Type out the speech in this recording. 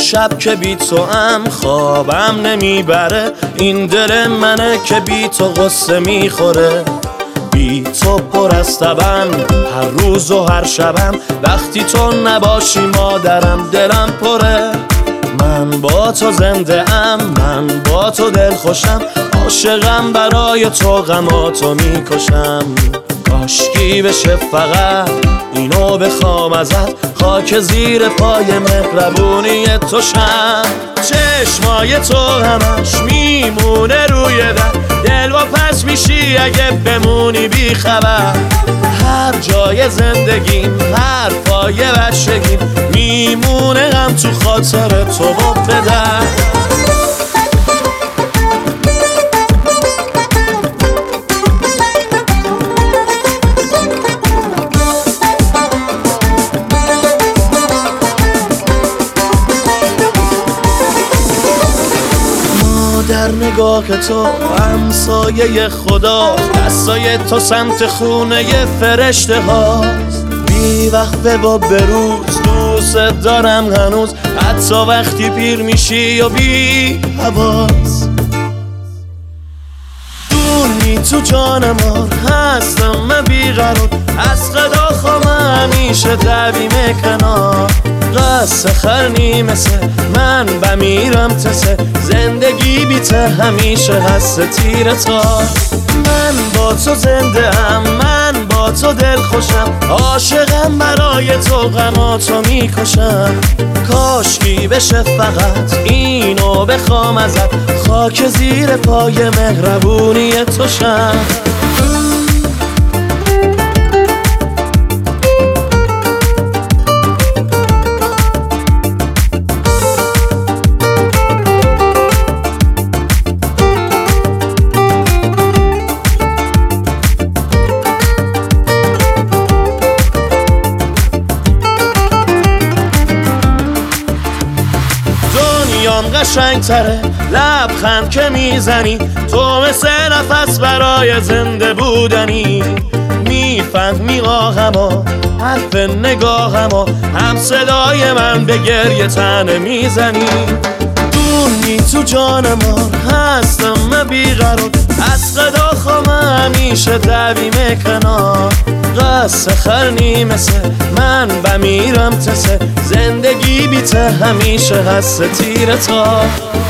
شب که بی تو هم خوابم نمیبره، این دل منه که بی تو غصه میخوره. بی تو پر از تبم هر روز و هر شبم، وقتی تو نباشی مادرم دلم پره. من با تو زنده ام، من با تو دل خوشم، عاشقم برای تو غماتو میکشم. کاشکی بشه فقط اینو بخوام ازت، خاک زیر پای مهربونی تو شم. چشمای تو همش میمونه روی در، دل واپس میشی اگه بمونی بی خبر. هر جای زندگیم، هر پای بچگیم، میمونه غم تو خاطر تو و پدر. در نگاه تو همسایه خدا، دستای تو سمت خونه فرشته هاست. بی وقفه و بروز دوست دارم هنوز، حتی وقتی پیر میشی و بی حواس. دونی تو جانم هستم من بیقرار، از خدا خوام همیشه دویم کنار. قصه خرنی مثل من بمیرم تسه، زندگی بیته همیشه هست تیر تا. من با تو زنده ام، من با تو دل خوشم، عاشقم برای تو غماتو میکشم. کاشکی بشه فقط اینو بخوام ازت، خاک زیر پای مهربونی تو شم. قشنگ تره لبخند که میزنی، تو مثل نفس برای زنده بودنی. میفهمی آهما حرف نگاهما، هم صدای من به گریه تنه میزنی. دونی تو جانم هستم من بیقرار، از خدا خوام همیشه دویم کنار. قصه خرنی مثل من بمیرم تسه، زندگی بیته همیشه هست تیر تا.